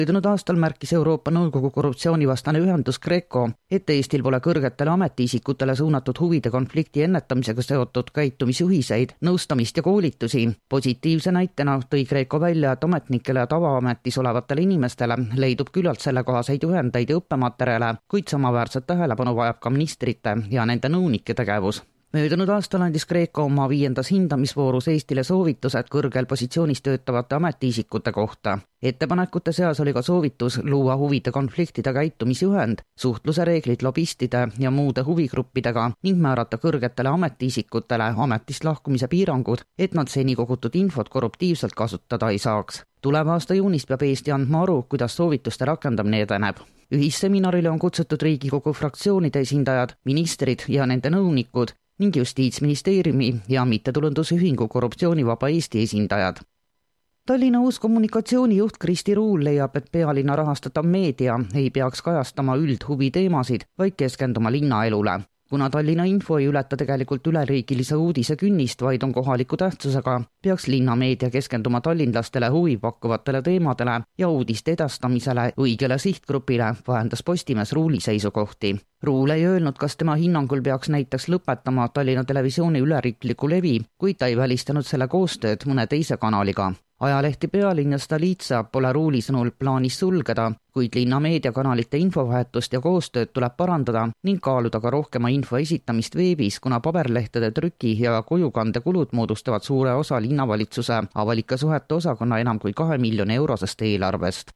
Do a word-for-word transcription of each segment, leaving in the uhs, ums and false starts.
Möödunud aastal märkis Euroopa Nõukogu korruptsioonivastane ühendus Greco, et Eestil pole kõrgetele ametiisikutele suunatud huvide konflikti ennetamisega seotud käitumisjuhiseid, nõustamist ja koolitusi. Positiivse näitena tõi Greco välja, et ametnikele ja tavaametis olevatele inimestele leidub küllalt sellekohaseid juhendeid ja õppematerjale, kuid samaväärset tähelepanu vajab ka ministrite ja nende nõunike tegevus. Möödunud aastal andis Greco oma viiendas hindamisvoorus Eestile soovitused kõrgel positsioonis töötavate ametiisikute kohta. Ettepanekute seas oli ka soovitus luua huvide konfliktide käitumisjuhend, suhtluse reeglid lobistide ja muude huvigruppidega ning määrata kõrgetele ametiisikutele ametist lahkumise piirangud, et nad seni kogutud infot korruptiivselt kasutada ei saaks. Tuleva aasta juunist peab Eesti andma aru, kuidas soovituste rakendamine edeneb. Ühisseminarile on kutsutud Riigikogu fraktsioonide esindajad, ministrid ja nende nõunikud ning Justiitsministeeriumi ja mittetulundusühingu Korruptsioonivaba Eesti esindajad. Tallinna uus kommunikatsioonijuht Kristi Ruul leiab, et pealinna rahastatav meedia ei peaks kajastama üldhuviteemasid, vaid keskenduma linnaelule. Kuna Tallinna info ei ületa tegelikult üleriigilise uudise künnist, vaid on kohaliku tähtsusega, peaks linnameedia keskenduma tallinlastele huvi pakkuvatele teemadele ja uudiste edastamisele õigele sihtgrupile, vahendas Postimees Ruuli seisukohti. Ruul ei öelnud, kas tema hinnangul peaks näiteks lõpetama Tallinna Televisiooni üleriikliku levi, kuid ta ei välistanud selle koostööd mõne teise kanaliga. Ajalehti Pealinn ja Stolitsa pole Ruuli sõnul plaanis sulgeda, kuid linna meediakanalite infovahetust ja koostööd tuleb parandada ning kaaluda ka rohkema info esitamist veebis, kuna paberlehtede trüki ja kojukande kulud moodustavad suure osa linnavalitsuse avalike suhete osakonna enam kui kahe miljoni eurosest eelarvest.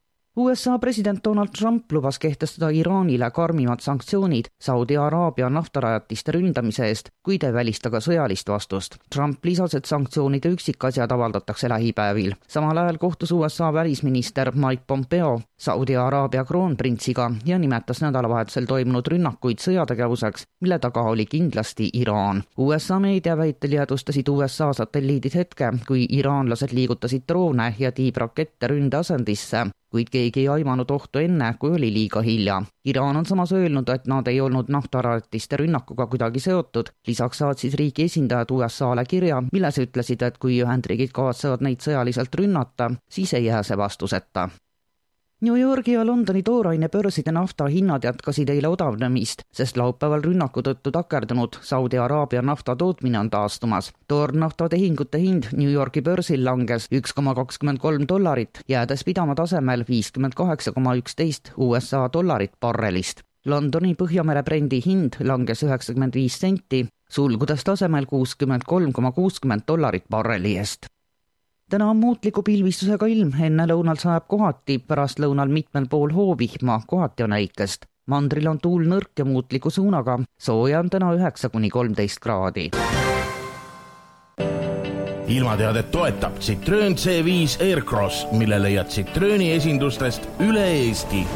U S A president Donald Trump lubas kehtestada Iraanile karmimad sanktsioonid Saudi Araabia naftarajatiste ründamise eest, kuid ei välista ka sõjalist vastust. Trump lisas, et sanktsioonide üksikasjad avaldatakse lähipäevil. Samal ajal kohtus U S A välisminister Mike Pompeo Saudi Araabia kroonprintsiga ja nimetas nädalavahetusel toimunud rünnakuid sõjategevuseks, mille taga oli kindlasti Iraan. U S A meedia väitel jäädustasid U S A satelliidid hetke, kui iraanlased liigutasid droone ja tiibrakette ründe asendisse, kuid keegi ei aimanud ohtu enne, kui oli liiga hilja. Iraan on samas öelnud, et nad ei olnud naftarajatiste rünnakuga kuidagi seotud. Lisaks saatsid riigi esindajad U S A-le kirja, milles ütlesid, et kui Ühendriigid kavatsevad neid sõjaliselt rünnata, siis ei jää see vastuseta. New Yorgi ja Londoni tooraine börside nafta hinnad jätkasid eile odavnemist, sest laupäeval rünnaku tõttu takerdunud Saudi Araabia nafta tootmine on taastumas. Toornafta tehingute hind New Yorgi börsil langes üks koma kakskümmend kolm dollarit, jäädes pidama tasemel viiskümmend kaheksa koma üksteist U S A dollarit barrelist. Londoni Põhjamere brendi hind langes üheksakümmend viis senti, sulgudes tasemel kuuskümmend kolm koma kuuskümmend dollarit barreli eest. Täna on muutliku pilvistusega ilm, enne lõunal sajab kohati, pärast lõunal mitmel pool hoovihma, kohati on äikest. Mandril on tuul nõrk ja muutliku suunaga, sooja on täna üheksa kuni kolmteist kraadi. Ilmateadet toetab Citroen C viis Aircross, mille leiad Citroeni esindustest üle Eesti.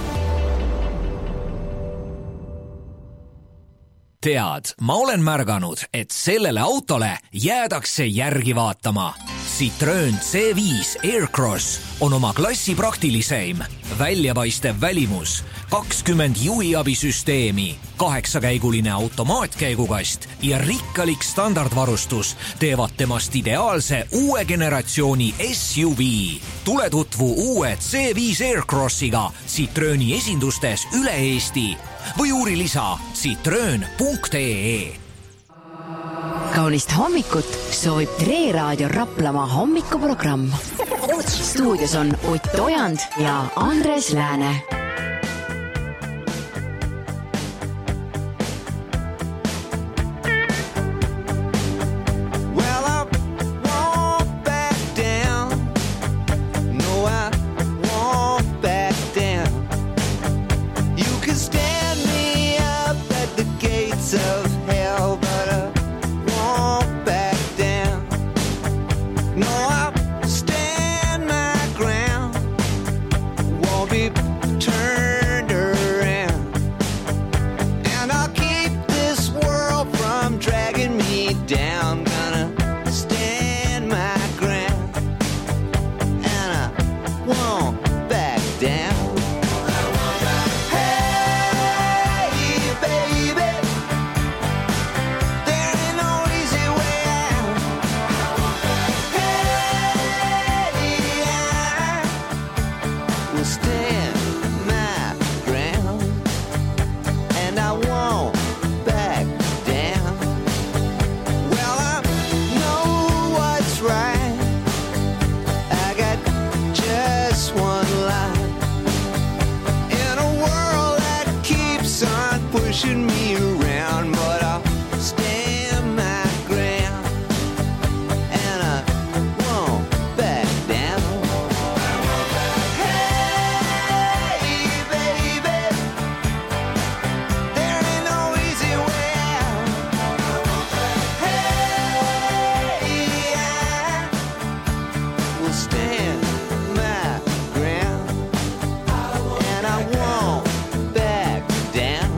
Tead, ma olen märganud, et sellele autole jäädakse järgi vaatama. Citroen C viis Aircross on oma klassi praktiliseim, väljapaistev välimus, kakskümmend juhiabisüsteemi, kaheksakäiguline automaatkäigukast ja rikkalik standardvarustus teevad temast ideaalse uue generatsiooni S U V. Tule tutvu uue C viis Aircrossiga Citroeni esindustes üle Eesti või uuri lisa citroen punkt ee. Kaunist hommikut soovib Tre Raadio Raplamaa hommikuprogramm. Stuudios on Ott Ojand ja Andres Lääne. We'll stand my ground, and I won't back down. Well, I know what's right. I got just one line in a world that keeps on pushing me around, but I'll stand my ground, and I won't back down. Hey, baby, there ain't no easy way out. Hey, I will stand my ground, and I won't back down.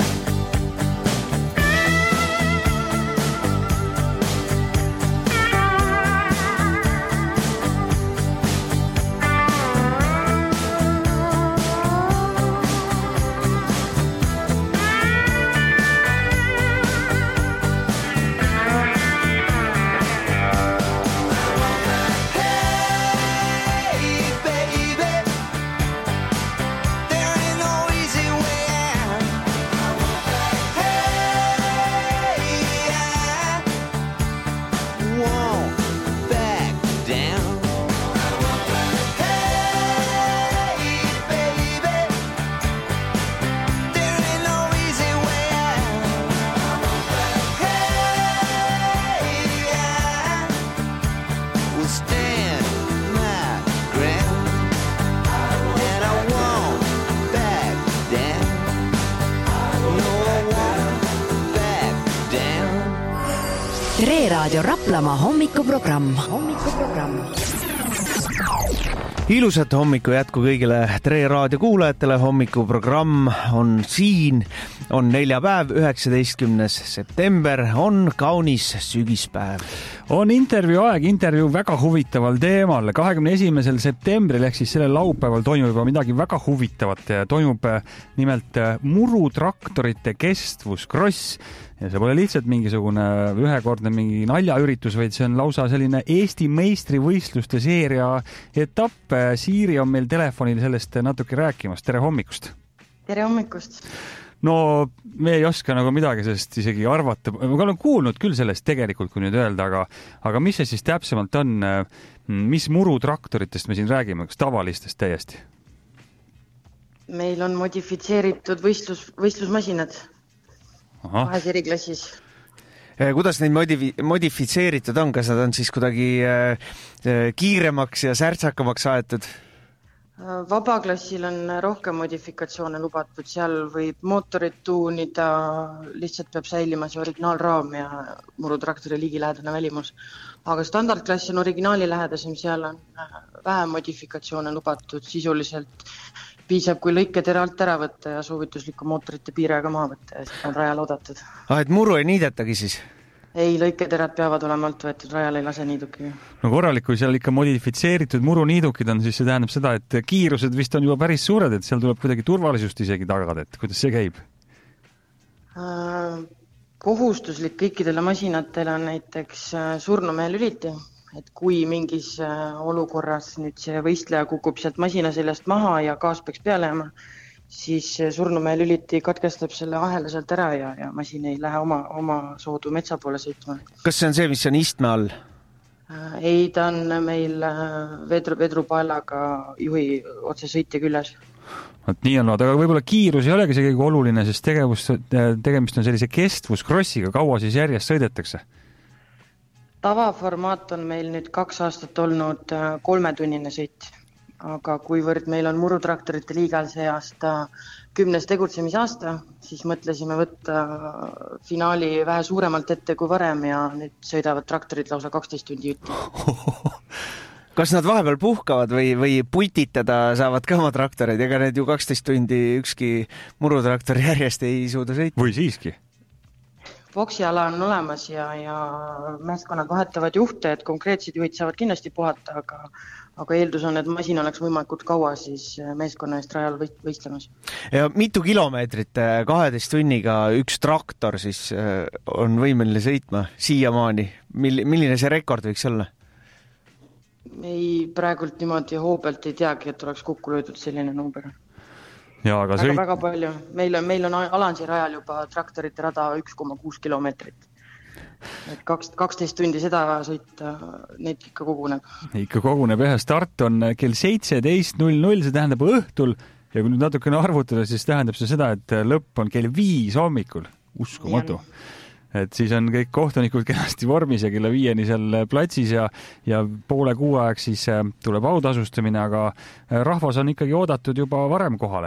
Hey, baby, there ain't no easy way out. Hey, I won't back down. Hey, baby, there ain't no easy way out. Hey, I will stand my ground, and I won't back down. No, I won't back down. Tre Raadio Raplamaa hommikuprogramm. hommikuprogramm. Ilusat hommiku jätku kõigile Tre Raadio kuulajatele. Hommikuprogramm on siin, on neljapäev, üheksateistkümnes september, on kaunis sügispäev. On intervjuu aeg, intervjuu väga huvitaval teemal. kahekümne esimesel septembril ehk siis sellel laupäeval toimub juba midagi väga huvitavat. Toimub nimelt murutraktorite kestvuskross. Ja see pole lihtsalt mingisugune ühekordne mingi naljaüritus, vaid see on lausa selline Eesti meistrivõistluste seeria etapp. Siiri on meil telefonil sellest natuke rääkimas. Tere hommikust! Tere hommikust! No me ei oska nagu midagi sellest isegi arvata. Ma olen kuulnud küll sellest tegelikult, kui nüüd öelda, aga, aga mis see siis täpsemalt on? Mis murutraktoritest me siin räägime? Kas tavalistest täiesti? Meil on modifitseeritud võistlus, võistlusmasinad kahes eri klassis. Kuidas neid modifi- modifitseeritud on? Kas nad on siis kuidagi äh, kiiremaks ja särtsakamaks aetud? Vabaklassil on rohkem modifikatsioone lubatud, seal võib mootorit tuunida, lihtsalt peab säilima see originaalraam ja murutraktori ligilähedane välimus. Aga standardklass on originaali lähedasem, seal on vähem modifikatsioone lubatud, sisuliselt piisab, kui lõiketera alt ära võtta ja soovituslikku mootorite piirega maha võtta ja siis on rajal oodatud. Ah, et muru ei niidetagi siis? Ei, lõiketerad peavad olema alt võetud, rajal ei lase niiduki. No korralik, kui seal ikka modifitseeritud muruniidukid on, siis see tähendab seda, et kiirused vist on juba päris suured, et seal tuleb kuidagi turvalisust isegi tagada, et kuidas see käib? Kohustuslik kõikidele masinatele on näiteks surnumehe lüliti, et kui mingis olukorras nüüd see võistleja kukub sealt masina seljast maha ja gaas peaks peale jääma, siis surnumehe lüliti katkestab selle ahela sealt ära ja, ja masin ei lähe oma, oma soodu metsa poole sõitma. Kas see on see, mis on istme all? Ei, ta on meil vedru, vedrupaelaga juhi otse sõitja küljes. Et nii on, aga võib-olla kiirus ei olegi see kõige oluline, sest tegevus, tegemist on sellise kestvuskrossiga. Kaua siis järjest sõidetakse? Tavaformaat on meil nüüd kaks aastat olnud kolmetunnine sõit. Aga kuivõrd meil on murutraktorite liigal see aasta kümnes tegutsemisaasta, siis mõtlesime võtta finaali vähe suuremalt ette kui varem ja nüüd sõidavad traktorid lausa kaksteist tundi jutti. Kas nad vahepeal puhkavad või, või putitada saavad ka oma traktoreid? Ega need ju kaksteist tundi ükski murutraktor järjest ei suuda sõita. Või siiski? Boksiala on olemas ja, ja meeskonnad vahetavad juhte, et konkreetsed juhid saavad kindlasti puhata, aga, aga eeldus on, et masin oleks võimalikult kaua siis meeskonna eest rajal võistlemas. Ja mitu kilomeetrit kaheteist tunniga üks traktor siis on võimeline sõitma siiamaani? Milline see rekord võiks olla? ei, praegult niimoodi hoopelt ei teagi, et oleks kokku löödud selline number. Ja, aga väga, sõit... väga palju. Meil on, meil on Alansi rajal juba traktorite rada üks koma kuus kilomeetrit. Et kaks, kaksteist tundi seda sõita, neid ikka koguneb. Ikka koguneb, jah. Start on kell seitseteist null null, see tähendab õhtul ja kui nüüd natukene arvutada, siis tähendab see seda, et lõpp on kell viis hommikul. Uskumatu. Et siis on kõik kohtunikud kenasti vormis ja kella viieni seal platsis ja, ja poole kuu aeg siis tuleb autasustamine, aga rahvas on ikkagi oodatud juba varem kohale.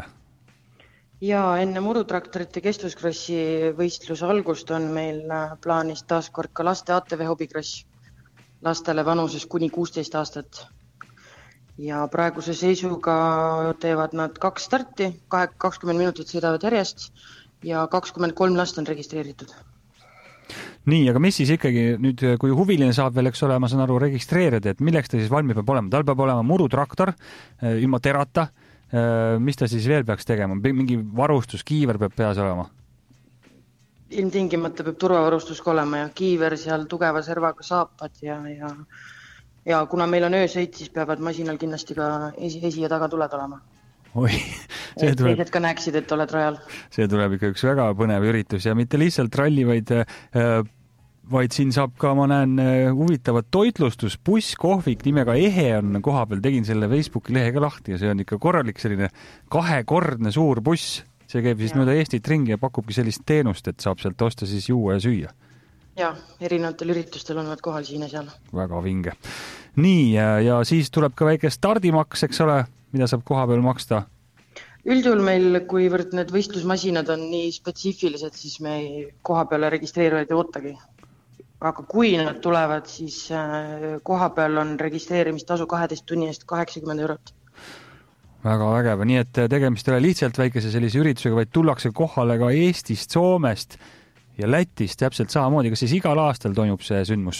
Ja enne murutraktorite kestvuskrossi võistluse algust on meil plaanis taaskord ka laste A T V hobikross lastele vanuses kuni kuusteist aastat. Ja praeguse seisuga teevad nad kaks starti, kakskümmend minutit sõidavad järjest ja kakskümmend kolm last on registreeritud. Nii, aga mis siis ikkagi nüüd, kui huviline saab veel, eks ole, ma saan aru, registreerida, et milleks ta siis valmis peab olema? Tal peab olema murutraktor ilma terata. Mis ta siis veel peaks tegema? Mingi varustus, kiiver peab peas olema? Ilmtingimata peab turvavarustus olema ja kiiver seal tugeva servaga saapad ja, ja, ja kuna meil on öösõit, siis peavad masinal kindlasti ka esi, esi ja taga tuled olema. Oi, see tuleb, teised ka näeksid, et oled rajal. See tuleb ikka üks väga põnev üritus ja mitte lihtsalt ralli, vaid, vaid siin saab ka, ma näen, huvitavat toitlustus, buss, kohvik nimega Ehe on koha peal, tegin selle Facebooki lehe ka lahti ja see on ikka korralik selline kahekordne suur buss. See käib siis ja. mööda Eestit ringi ja pakubki sellist teenust, et saab sealt osta siis juua ja süüa. Ja, erinevatel üritustel on nad kohal siin ja seal. Väga vinge. Nii, ja, ja siis tuleb ka väike stardimaks, eks ole, mida saab koha peal maksta? Üldjuhul meil, kuivõrd need võistlusmasinad on nii spetsiifilised, siis me koha peale registreerivaid ei ootagi. Aga kui nad tulevad, siis koha peal on registreerimistasu kaheteist tunni eest kaheksakümmend eurot. Väga vägeva, nii et tegemist ei ole lihtsalt väikese sellise üritusega, vaid tullakse kohale ka Eestist, Soomest ja Lätist täpselt samamoodi. Kas siis igal aastal toimub see sündmus?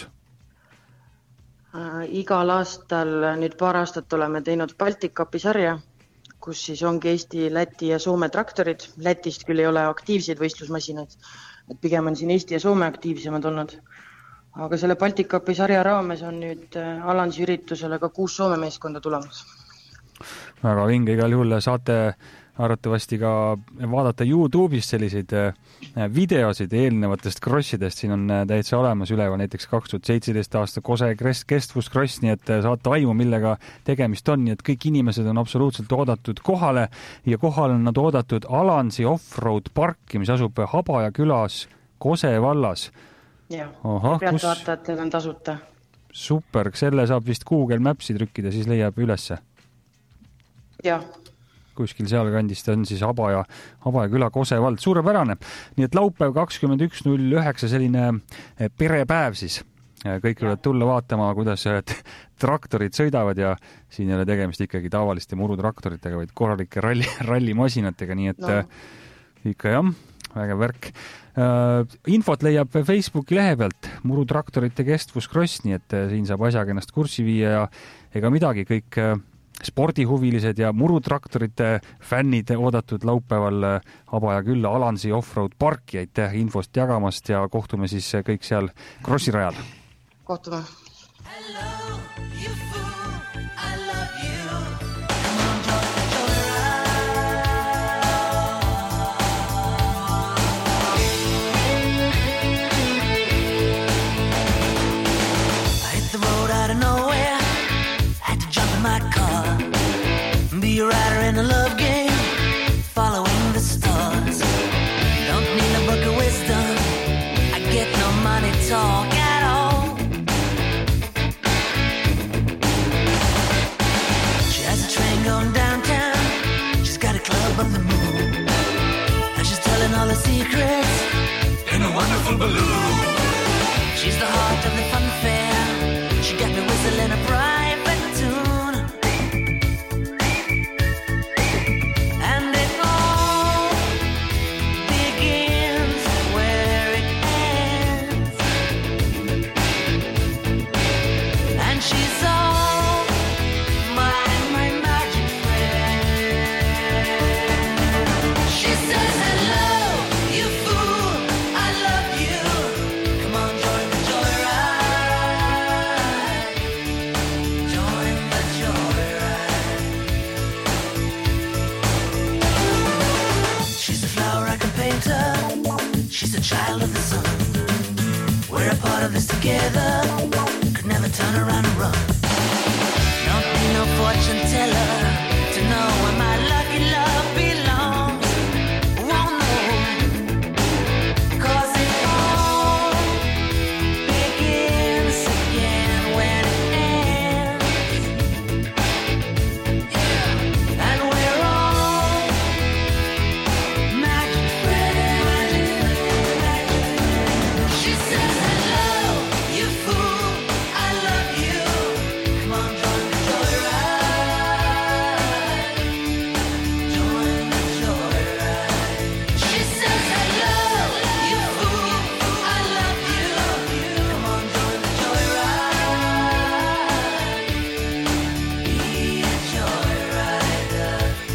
Igal aastal, nüüd paar aastat oleme teinud Baltikapi sarja, kus siis ongi Eesti, Läti ja Soome traktorid. Lätist küll ei ole aktiivseid võistlusmasinaid, et pigem on siin Eesti ja Soome aktiivsemad olnud. Aga selle Baltikapi sarja raames on nüüd Alansi üritusele ka kuus Soome meeskonda tulemas. Väga vinge, igal juhul saate arvatavasti ka vaadata YouTube'is selliseid videosid eelnevatest krossidest. Siin on täitsa olemas üleval näiteks kaks tuhat seitseteist aasta Kose kestvuskross, nii et saate aimu, millega tegemist on, nii et kõik inimesed on absoluutselt oodatud kohale ja kohal on nad oodatud Alansi Offroad Parki, mis asub Habaja külas Kose vallas. Ja, pealtvaatajatele on tasuta. Super, selle saab vist Google Mapsi trükkida, siis leiab ülesse. Jah. Kuskil seal kandist on siis Habaja, Habaja küla Kose vald. Suurepärane. Nii et laupäev kakskümmend üks null üheksa selline perepäev siis. Kõik võivad tulla vaatama, kuidas traktorid sõidavad ja siin ei ole tegemist ikkagi tavaliste murutraktoritega, vaid korralike ralli, rallimasinatega, nii et no. ikka jah, vägev värk. Infot leiab Facebooki lehe pealt murutraktorite kestvuskross, nii et siin saab asjaga ennast kurssi viia ja ega midagi, kõik spordihuvilised ja murutraktorite fännid oodatud laupäeval Habaja külla Alansi Offroad Parki. Aitäh infost jagamast ja kohtume siis kõik seal krossirajal. Kohtume. Hello, you fool, I love you. Be a rider in a love game, following the stars. Don't need a book of wisdom, I get no money talk at all. She has a train going downtown, she's got a club on the moon, and she's telling all her secrets in a wonderful balloon. She's the heart of the fun fair, she got me whistling a private tune. Join the joyride. a child of the sun. We're a part of this together. Could never turn around and run. Don't need no fortune teller to know where my lucky love belongs. Won't know, 'cause it all begins again when it ends. Yeah. And we're all magic friends. She says hello, you fool, I love you. Come on, join the joyride. Join the joyride. She says hello, you fool, I love you. Come on, join the joyride. Be a joyrider.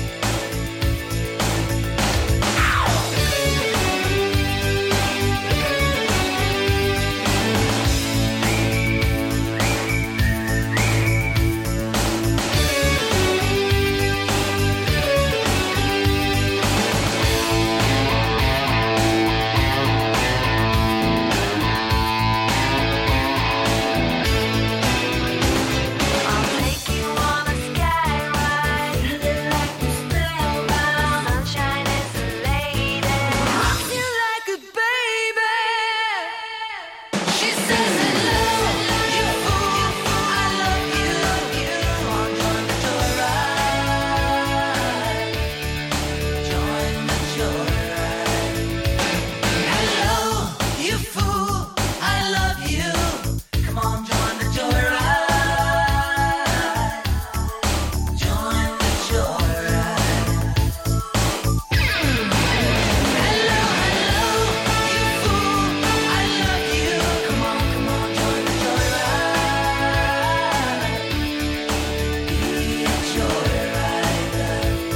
I'll take you on a sky ride. Like a spellbound. Sunshine is a lady. Rocks you like a baby. She says hello, you fool, I love you. Come on, join the joyride. Join the joyride. Hello, you fool, I love you. Come on, join the joyride. Join the joyride. Hello, hello, you fool, I love you. Come on, come on, join the joyride. Be a joyrider.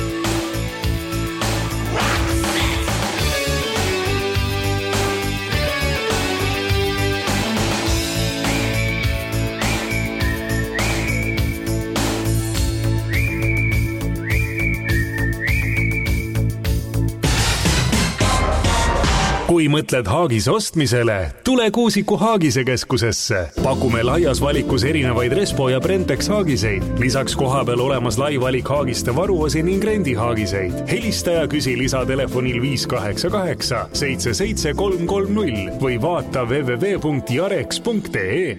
Kui mõtled haagise ostmisele, tule Kuusiku Haagise keskusesse. Pakume laias valikus erinevaid Respo ja Brentex haagiseid. Lisaks kohapeal olemas lai valik haagiste varuosi ning rendihaagiseid. Helista ja küsi lisatelefonil viis kaheksa kaheksa seitse seitse kolm kolm null või vaata w w w punkt jarex punkt e e.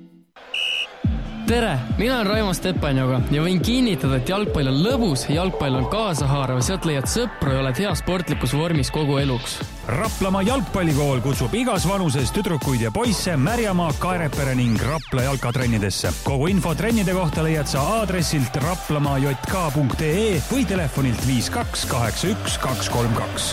Tere, mina olen Raimo Stepanjoga ja võin kinnitada, et jalgpall on lõbus, jalgpall on kaasahaarav, sealt leiad sõpru ja oled hea sportlikus vormis kogu eluks. Raplamaa jalgpallikool kutsub igas vanuses tüdrukuid ja poisse Märjamaa, Kaerepere ning Rapla jalkatrennidesse. Kogu info trennide kohta leiad sa aadressilt raplamaa j k punkt e e või telefonilt viis kaks kaheksa üks kaks kolm kaks.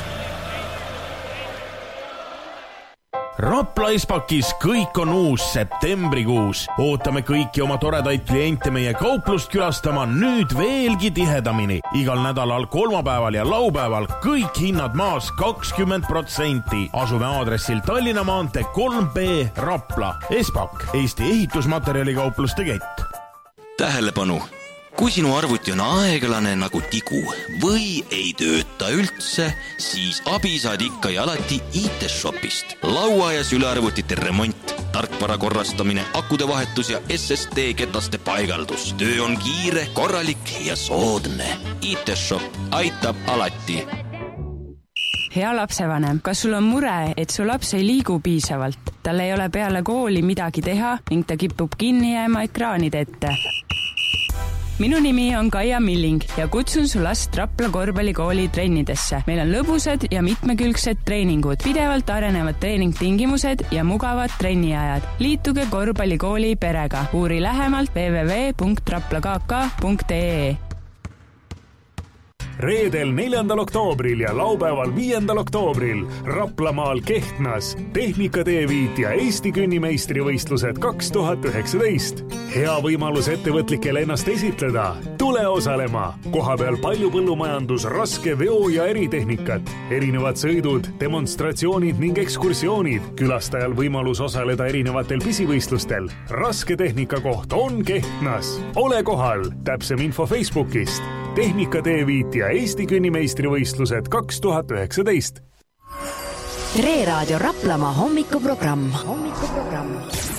Rapla Espakis kõik on uus septembrikuus. Ootame kõiki oma toredaid kliente meie kauplust külastama nüüd veelgi tihedamini. Igal nädalal kolmapäeval ja laupäeval kõik hinnad maas kakskümmend protsenti. Asume aadressil Tallinna maantee kolm B Rapla. Espak, Eesti ehitusmaterjalikaupluste kett. Tähelepanu! Kui sinu arvuti on aeglane nagu tigu või ei tööta üldse, siis abi saad ikka ja alati I T-shopist. Laua- ja sülearvutite remont, tarkvara korrastamine, akude vahetus ja S S D ketaste paigaldus. Töö on kiire, korralik ja soodne. I T-shop aitab alati. Hea lapsevanem, kas sul on mure, et su laps ei liigu piisavalt? Tal ei ole peale kooli midagi teha ning ta kipub kinni jääma ekraanide ette. Minu nimi on Kaia Milling ja kutsun su last Rapla korvpallikooli trennidesse. Meil on lõbusad ja mitmekülgsed treeningud, pidevalt arenevad treeningtingimused ja mugavad trenniajad. Liituge korvpallikooli perega. Uuri lähemalt w w w punkt rapla k k punkt e e. Reedel neljandal oktoobril ja laupäeval viiendal oktoobril Raplamaal Kehtnas Tehnika T viis ja Eesti künnimeistrivõistlused kaks tuhat üheksateist. Hea võimalus ettevõtlikele ennast esitleda. Tule osalema. Kohapeal palju põllumajandus, raske veo- ja eritehnikat, erinevad sõidud, demonstratsioonid ning ekskursioonid. Külastajal võimalus osaleda erinevatel pisivõistlustel. Raske tehnika koht on Kehtnas. Ole kohal. Täpsem info Facebookist. Tehnika T viis ja Eesti künnimeistrivõistlused kaks tuhat üheksateist. Tre Raadio Raplamaa hommikuprogramm. Hommikuprogramm.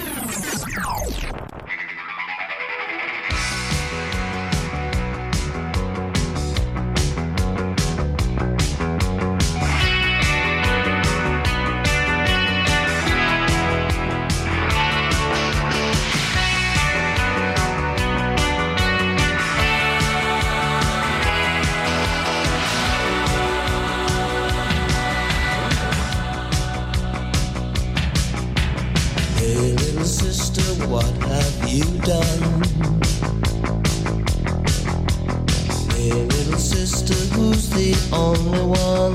What have you done? Hey little sister, who's the only one?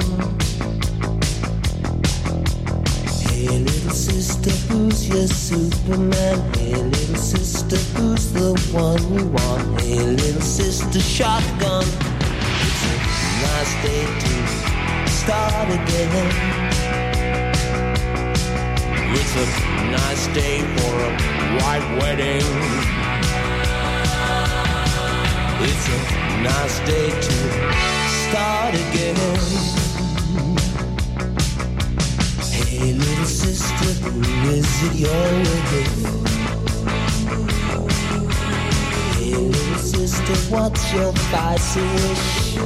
Hey little sister, who's your Superman? Hey little sister, who's the one you want? Hey little sister, shotgun. It's a nice day to start again. It's a nice day for a white wedding. It's a nice day to start again. Hey little sister, who is it you're with? Hey little sister, what's your spicy wish?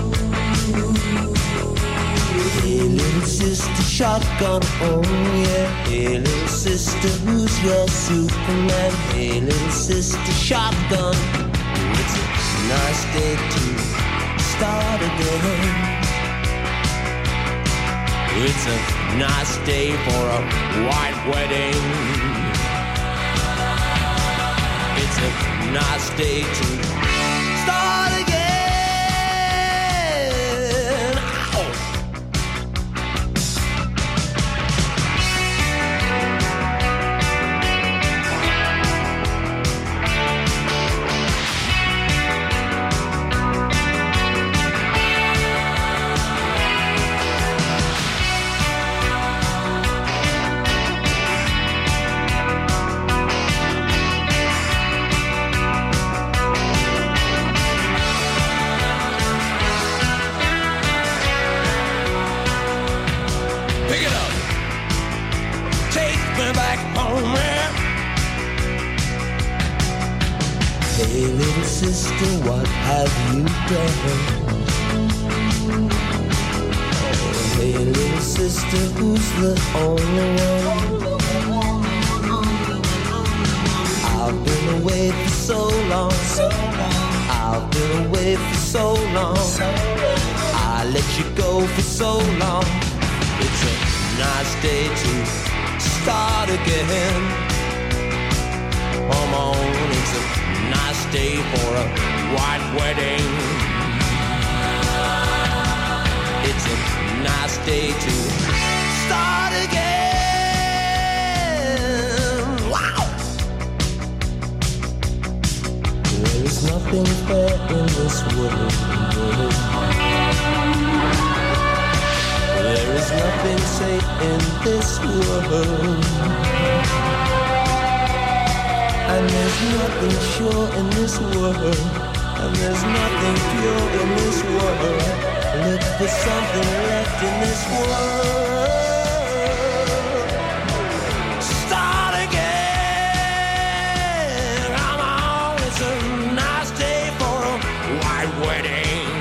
Hey little sister, shotgun, oh yeah. Hey little sister, who's your Superman? Hey little sister, shotgun. It's a nice day to start again. It's a nice day for a white wedding. It's a nice day to start again. Hey little sister, what have you done? Oh, hey little sister, who's the only one? I've been away for so long. I've been away for so long. I let you go for so long. It's a nice day to start again. Come on, it's a nice day for a white wedding. It's a nice day to start again. Wow! There is nothing fair in this world. There is nothing safe in this world. And there's nothing sure in this world. And there's nothing pure in this world. Look for something left in this world. Start again. Come on, it's a nice day for a white wedding.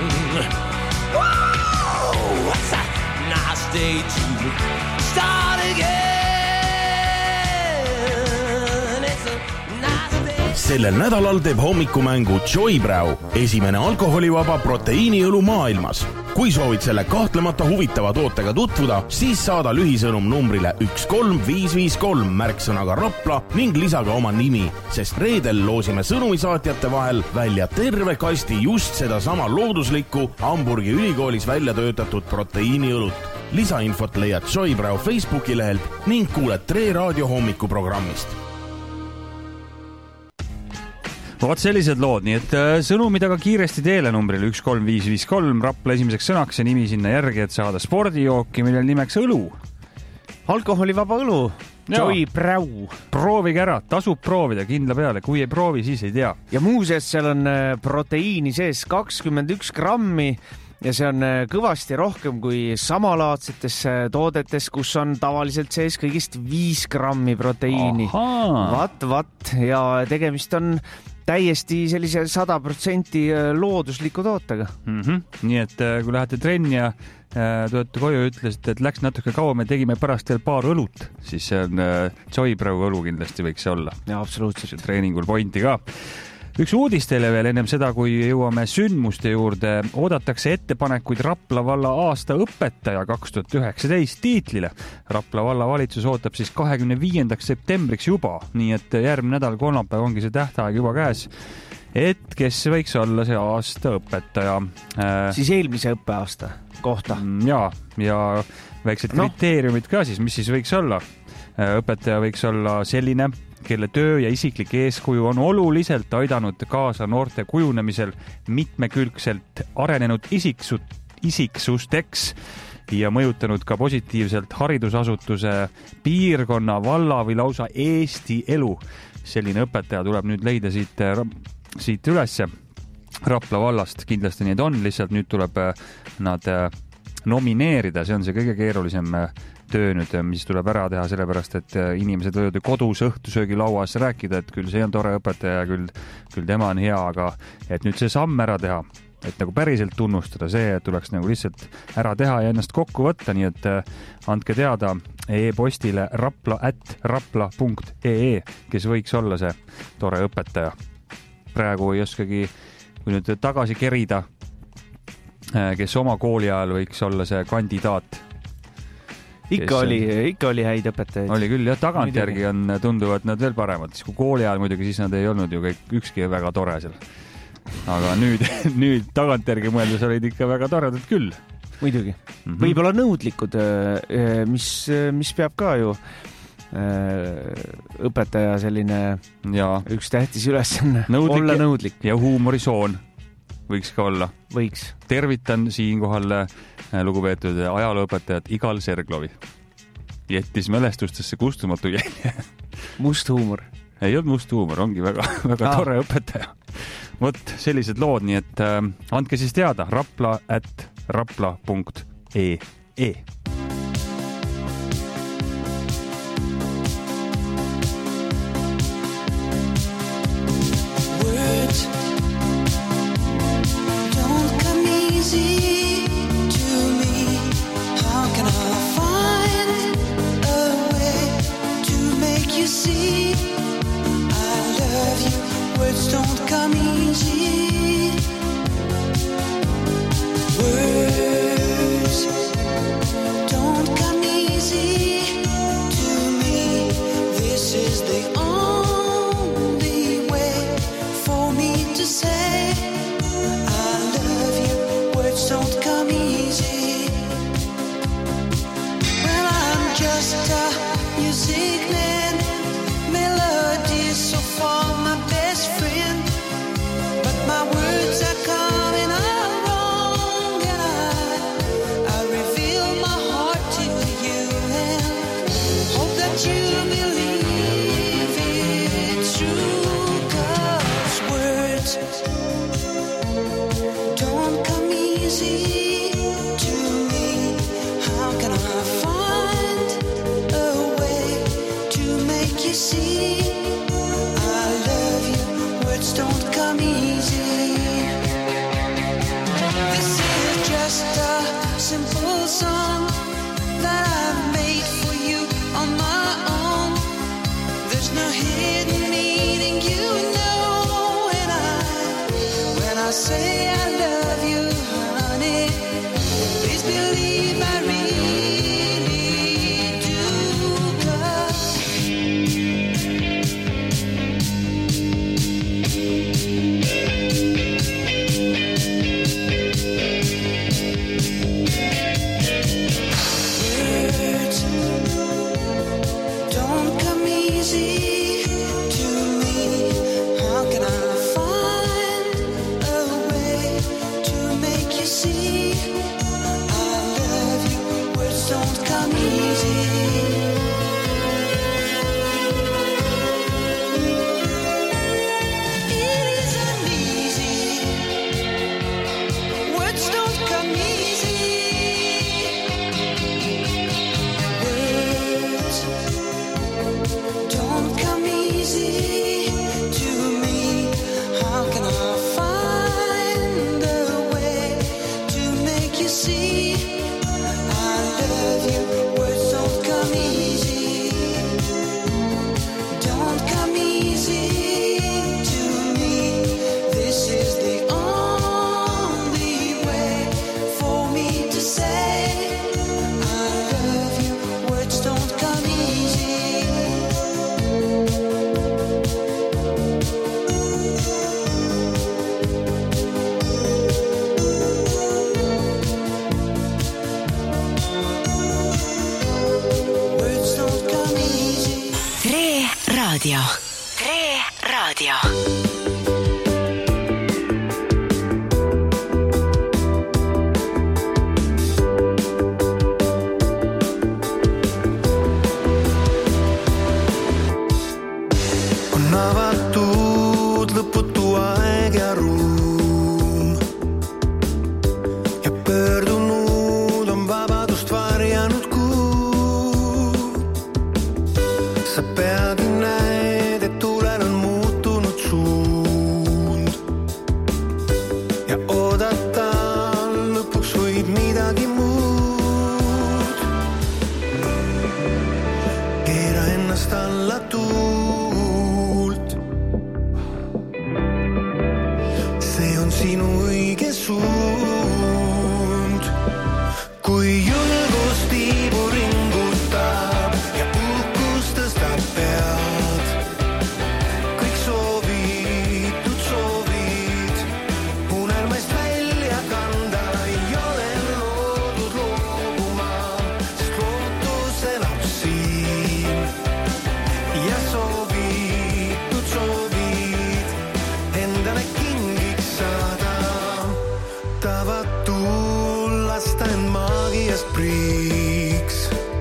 Whoa, it's a nice day to start again. Sellel nädalal teeb hommikumängu Joybräu, esimene alkoholivaba proteiiniõlu maailmas. Kui soovid selle kahtlemata huvitava tootega tutvuda, siis saada lühisõnum numbrile üks kolm viis viis kolm märksõnaga Rapla ning lisaga oma nimi, sest reedel loosime sõnumisaatjate vahel välja terve kasti just seda sama looduslikku Hamburgi ülikoolis välja töötatud proteiiniõlut. Lisainfot leiad Joybräu Facebooki lehelt ning kuuled Tre Raadio hommikuprogrammist. Vaat sellised lood, nii et sõnumid aga kiiresti teele numbril üks kolm viis viis kolm, Rapla esimeseks sõnaks ja nimi sinna järgi, et saada spordijooki, millel nimeks õlu. Alkoholivaba õlu, Joybräu. Proovige ära, tasub proovida kindla peale, kui ei proovi, siis ei tea. Ja muuseas, seal on proteiini sees kakskümmend üks grammi ja see on kõvasti rohkem kui samalaadsetes toodetes, kus on tavaliselt sees kõigist viis grammi proteiini. Vat, vat ja tegemist on täiesti sellise sada protsenti loodusliku tootega. Mm-hmm. Nii et kui lähete trenni ja tulete koju ja ütlesite, et läks natuke kaua, me tegime pärast veel paar õlut, siis see on Joybrau õlu kindlasti võiks olla. Ja absoluutselt. Treeningul pointi ka. Üks uudis teile veel ennem seda, kui jõuame sündmuste juurde, oodatakse ettepanekuid Rapla valla aasta õpetaja kaks tuhat üheksateist tiitlile. Rapla valla valitsus ootab siis kahekümne viiendaks septembriks juba, nii et järgmine nädal kolmapäev ongi see tähtaeg juba käes, et kes võiks olla see aasta õpetaja. Siis eelmise õppeaasta kohta. Ja, ja väiksed no. kriteeriumid ka siis, mis siis võiks olla. Õpetaja võiks olla selline, kelle töö ja isiklik eeskuju on oluliselt aidanud kaasa noorte kujunemisel mitmekülgselt arenenud isiksut, isiksusteks ja mõjutanud ka positiivselt haridusasutuse, piirkonna, valla või lausa Eesti elu. Selline õpetaja tuleb nüüd leida siit, siit ülesse Rapla vallast. Kindlasti need on, lihtsalt nüüd tuleb nad nomineerida. See on see kõige keerulisem töö nüüd, mis tuleb ära teha, sellepärast, et inimesed võivad kodus õhtusöögi lauas rääkida, et küll see on tore õpetaja, küll, küll tema on hea, aga et nüüd see samm ära teha, et nagu päriselt tunnustada, see tuleks nagu lihtsalt ära teha ja ennast kokku võtta, nii et andke teada e-postile rapla at rapla punkt ee, kes võiks olla see tore õpetaja. Praegu ei oskagi, kui nüüd tagasi kerida, kes oma kooli ajal võiks olla see kandidaat. Ikka oli, ikka oli häid õpetajaid. Oli küll, jah, tagantjärgi on tunduvad nad veel paremad. Siis kui kooli ajal muidugi, siis nad ei olnud ju kõik, ükski väga tore seal. Aga nüüd, nüüd tagantjärgi mõeldes olid ikka väga toredad küll. Muidugi. Mm-hmm. Võib-olla nõudlikud, mis, mis peab ka ju õpetaja selline ja. Üks tähtis ülesanne. Nõudlik olla nõudlik. Ja huumorisoon võiks ka olla. Võiks. Tervitan siinkohal lugupeetud ajalooõpetajat Igal Serglovi. Jättis mälestustesse kustumatu jälje. Must huumor. Ei olnud must huumor, ongi väga, väga ah. tore õpetaja. Vot sellised lood, nii et äh, andke siis teada rapla at rapla punkt ee. Don't come easy. Words don't come easy to me. This is the only way for me to say I love you. Words don't come easy. Well, I'm just a music man. Melody so far my best friend, but my words are coming out wrong, and I, I reveal my heart to you and hope that you believe it's true, 'cause words don't come easy to Raadio. Tre Raadio. On avatud lõputu aeg ja ruum ja pöördunud on vabadust varjanud kuu. Sa pead ja näed, et tulel on muutunud suund ja oodata lõpuks võid midagi muud. Keera ennast alla tuult. See on sinu õige suund. Kui julgus tiibu ringutab ja uhkus tõstab pead. Kõik soovitud soovid unelmaist välja kanda. Ei ole loodud loobuma, sest lootus elab siin. Ja soovitud soovid endale kingiks saada. Tavatul lasta end maagiast priiks,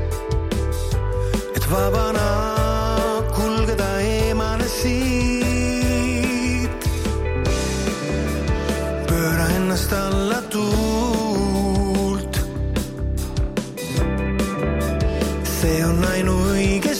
et vabana kulgeda eemale siit. Pööra ennast alla tuult. See on ainuõige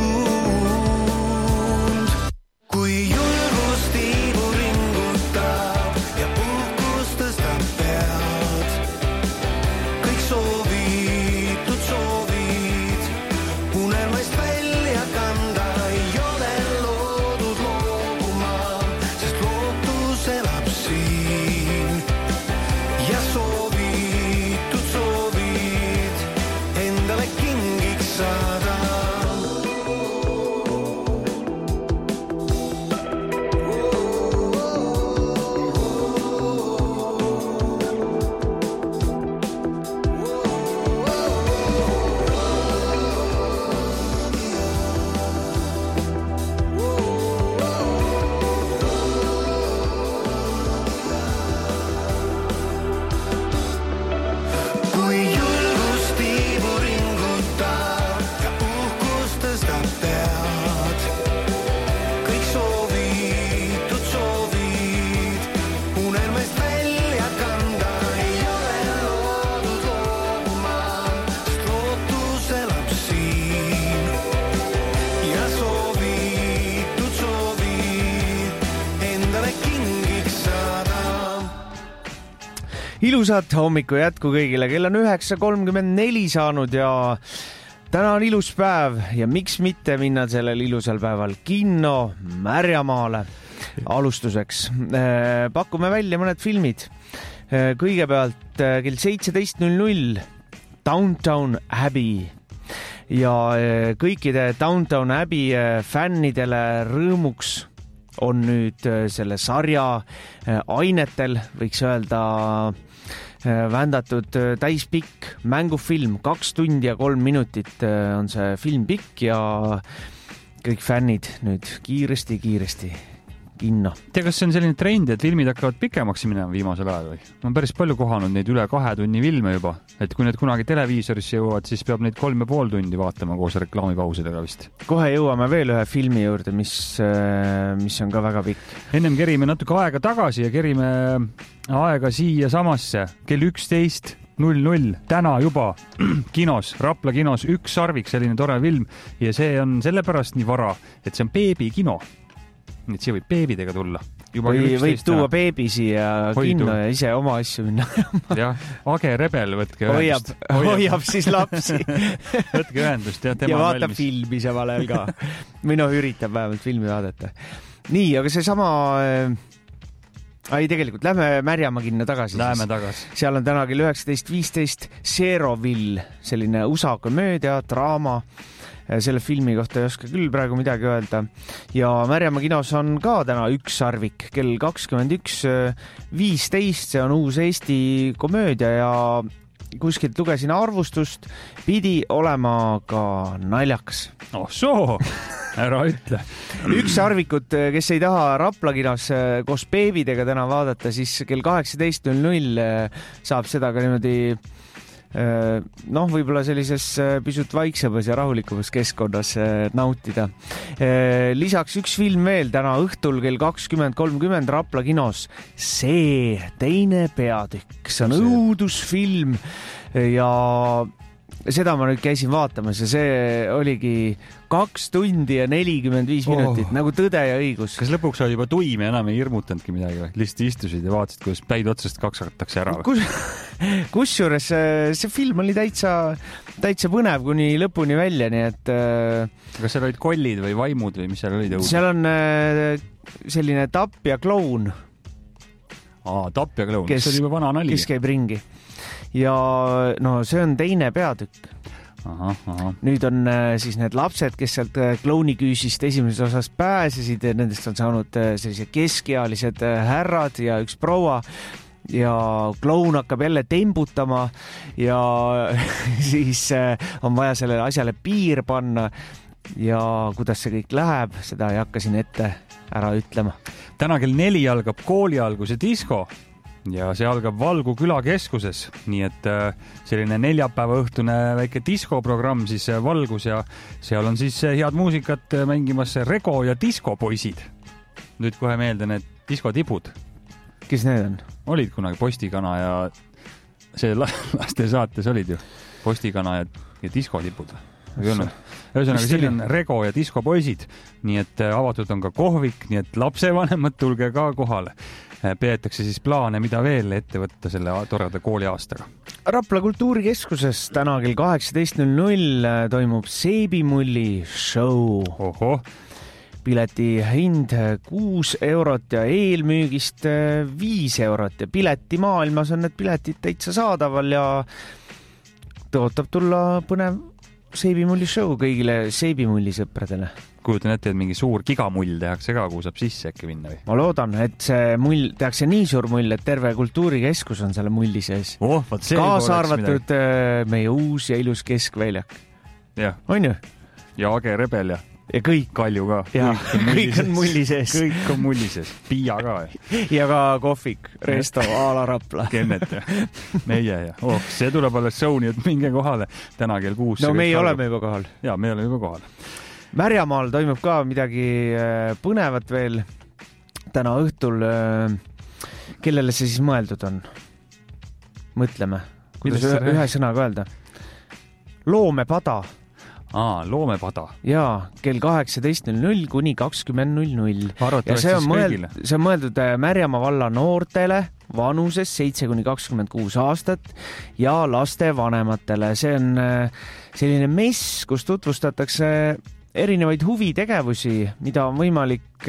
suund. Kui julgus tiibu ringutab ja uhkus tõstab pead. Kõik soovitud soovid unelmaist välja kanda. Ei ole loodud loobuma, sest lootus elab siin. Ja soovitud soovid endale kingiks saada. Kui julgus tiibu ringutab ja uhkus tõstab pead. Kõik soovitud soovid unelmaist välja kanda. Ei ole loodud loobuma, sest lootus elab siin. Ja soovitud soovid endale kingiks saada. Ilusat hommiku jätku kõigile, kell on üheksa kolmkümmend neli saanud ja täna on ilus päev ja miks mitte minna sellel ilusal päeval kinno Märjamaale. Alustuseks pakume välja mõned filmid. Kõigepealt kell seitseteist null null Downton Abbey ja kõikide Downton Abbey fännidele rõõmuks on nüüd selle sarja ainetel, võiks öelda, vändatud täispikk mängufilm, kaks tundi ja kolm minutit on see film pikk ja kõik fännid nüüd kiiresti-kiiresti kinno. Tea, kas see on selline trend, et filmid hakkavad pikemaks minema viimasel ajal või? Ma olen päris palju kohanud neid üle kahe tunni filme juba, et kui need kunagi televiisorisse jõuavad, siis peab neid kolm ja pool tundi vaatama koos reklaamipausidega vist. Kohe jõuame veel ühe filmi juurde, mis, mis on ka väga pikk. Ennem kerime natuke aega tagasi ja kerime aega siia samasse kell üksteist null null täna juba kinos, Rapla kinos Üks sarvik, selline tore film ja see on sellepärast nii vara, et see on beebikino. Nii et siia võib beebidega tulla. Juba või võib tuua beebi siia kinno ja ise oma asju minna. Jah, Age Rebel, võtke hoiab, ühendust. Hoiab siis lapsi. Võtke ühendust. Ja, ja vaatab filmi samal ajal ka. Või noh, üritab vähemalt filmi vaadata. Nii, aga see sama... Ai, tegelikult lähme Märjamaa kinno tagasi. Läheme tagasi. Seal on täna kell üheksateist viisteist Zeroville, selline U S A komöödia, draama. Selle filmi kohta ei oska küll praegu midagi öelda. Ja Märjamaa kinos on ka täna Üks sarvik kell kakskümmend üks viisteist. See on uus Eesti komöödia ja kuskilt lugesin arvustust, pidi olema ka naljakas. Oh soo! Ära ütle. Üks arvikut, kes ei taha Rapla kinos koos beebidega täna vaadata, siis kell kaheksateist null null saab seda ka niimoodi noh, võib-olla sellises pisut vaiksemas ja rahulikumas keskkonnas nautida. Lisaks üks film veel täna õhtul kell kakskümmend kolmkümmend Rapla kinos. See teine peatükk, see on õudusfilm ja seda ma nüüd käisin vaatamas ja see oligi kaks tundi ja nelikümmend viis minutit, oh. nagu Tõde ja õigus. Kas lõpuks oli juba tuim ja enam ei hirmutanudki midagi või? Lihtsalt istusid ja vaatasid, kuidas päid otsast kaks hakatakse ära või? Kus, kusjuures see film oli täitsa, täitsa põnev kuni lõpuni välja, nii et... Kas seal olid kollid või vaimud või mis seal olid? Seal on selline tapp ja kloun. Aa, tapp ja kloun, kes, see oli juba vana nali. Kes käib ringi. Ja no see on teine peatükk. Aha, aha. Nüüd on siis need lapsed, kes sealt klouniküüsist esimeses osas pääsesid ja nendest on saanud sellise keskealised härrad ja üks proua ja kloun hakkab jälle tembutama ja siis on vaja sellele asjale piir panna ja kuidas see kõik läheb, seda ei hakka siin ette ära ütlema. Täna kell neli algab koolialguse disko ja see algab Valgu külakeskuses, nii et selline neljapäeva õhtune väike diskoprogramm siis Valgus ja seal on siis head muusikat mängimas Rego ja diskopoisid. Nüüd kohe meelde need diskotipud. Kes need on? Olid kunagi Postikana ja see laste saates olid ju Postikana ja, ja diskotipud. Ühesõnaga, siin on Rego ja diskopoisid, nii et avatud on ka kohvik, nii et lapsevanemad tulge ka kohale. Peetakse siis plaane, mida veel ette võtta selle toreda kooliaastaga. Rapla kultuurikeskuses täna kell kaheksateist null null toimub Seebimulli show. Oho. Pileti hind kuus eurot ja eelmüügist viis eurot ja pileti maailmas on need piletid täitsa saadaval ja tõotab tulla põnev Seebimulli show kõigile Seebimulli sõpradele. Kujutan ette, et mingi suur gigamull tehakse ka, kuhu saab sisse äkki minna või? Ma loodan, et see mull tehakse nii suur mull, et terve kultuurikeskus on selle mulli sees. Oh, kaasa arvatud midagi. Meie uus ja ilus keskväljak. Ja. On ju? Ja Age Rebel ja. Ja kõik. Kalju ka. Ja, kõik on mulli sees. Kõik on mulli sees. Pia ka. Ja ka kohvik, resto, Aala Rapla. Kennet ja. Meie ja. Oh, see tuleb alles show, nii et minge kohale. Täna kell kuus. No meie oleme juba kohal. Ja, me oleme juba kohal. Märjamaal toimub ka midagi põnevat veel täna õhtul. Kellele see siis mõeldud on? Mõtleme. Kuidas ühe, ühe sõnaga öelda? Loomepada. Aa, Loomepada. Jaa, kell kaheksateist null null kuni kakskümmend null null. Ja see on, mõeld, see on mõeldud Märjamaa valla noortele vanuses seitse kuni kakskümmend kuus aastat ja laste vanematele. See on selline mess, kus tutvustatakse erinevaid huvitegevusi, mida on võimalik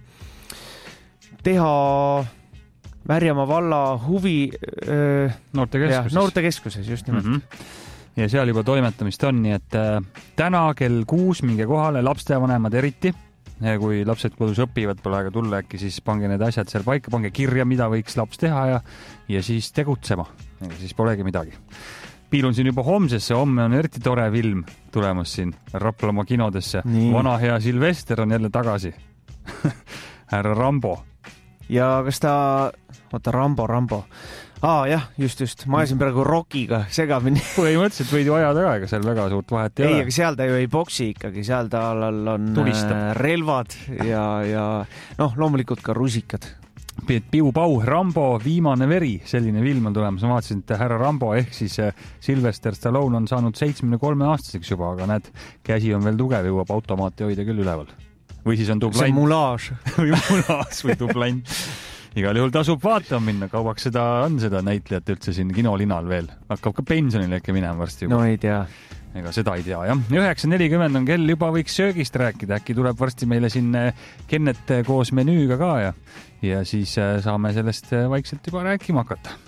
teha Märjamaa valla huvi noortekeskuses. noortekeskuses, just nimelt. Mm-hmm. Ja seal juba toimetamist on, nii et täna kell kuus minge kohale, lapsevanemad eriti. Ja kui lapsed kodus õpivad, pole aega tulla äkki, siis pange need asjad seal paika, pange kirja, mida võiks laps teha ja, ja siis tegutsema. Ja siis polegi midagi. Piilun siin juba homsesse, homme on eriti tore film tulemas siin Raplamaa kinodesse. Nii. Vana hea Silvester on jälle tagasi. Härra Rambo. Ja kas ta... Oota, Rambo, Rambo. Aa, jah, just, just. Ma ajasin praegu Rockiga segamini. Põhimõtteliselt võid ju ajada ka, ega seal väga suurt vahet ei, ei ole. Ei, aga seal ta ju ei boksi ikkagi. Seal tal on Tulistab. relvad ja, ja noh, loomulikult ka rusikad. Piu-Pau, Rambo, Viimane veri, selline film on tulemas. Ma vaatasin, et härra Rambo ehk siis Sylvester Stallone on saanud seitsmekümne kolme aastaseks juba, aga näed, käsi on veel tugev, jõuab automaati hoida küll üleval. Või siis on dublant. See on mulaaž. või mulaaž või dublant. Igal juhul tasub vaatama minna, kauaks seda on seda näitlejat üldse siin kinolinal veel. Hakkab ka pensionile äkki minema varsti juba. No ei tea. Ega seda ei tea, jah. üheksa nelikümmend on kell, juba võiks söögist rääkida. Äkki tuleb varsti meile siin Kennet koos menüüga ka ja, ja siis saame sellest vaikselt juba rääkima hakata.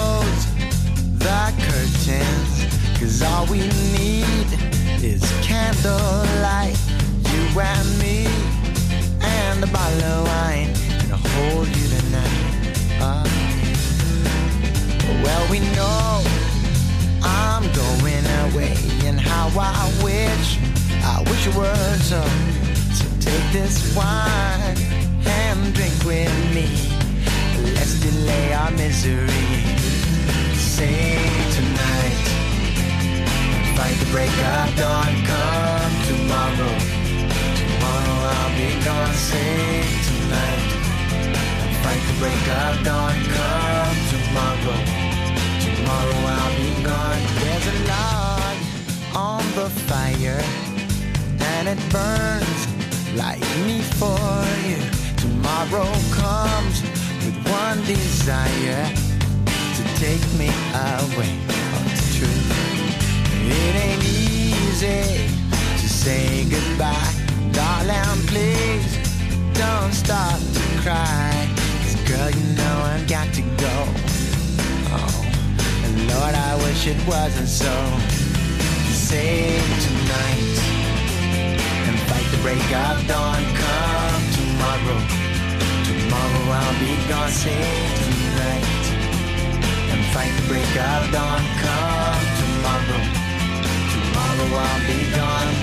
All we need is can candlelight, you and me, and a bottle of wine, and I'll hold you tonight. Uh, well, we know I'm going away, and how I wish, I wish it were so. So take this wine and drink with me. Let's delay our misery. Say tonight, fight the break of dawn. Come tomorrow, tomorrow I'll be gone. Say tonight, fight the break of dawn. Come tomorrow, tomorrow I'll be gone. There's a log on the fire, and it burns like me for you. Tomorrow comes with one desire, to take me away. Oh, it's true. It ain't easy to say goodbye. Darling, please don't start to cry. 'Cause girl, you know I've got to go. Oh, and Lord, I wish it wasn't so. Save tonight and fight the break of dawn. Come tomorrow, tomorrow I'll be gone. Save tonight and fight the break of dawn. Come tomorrow, tomorrow I'll be gone.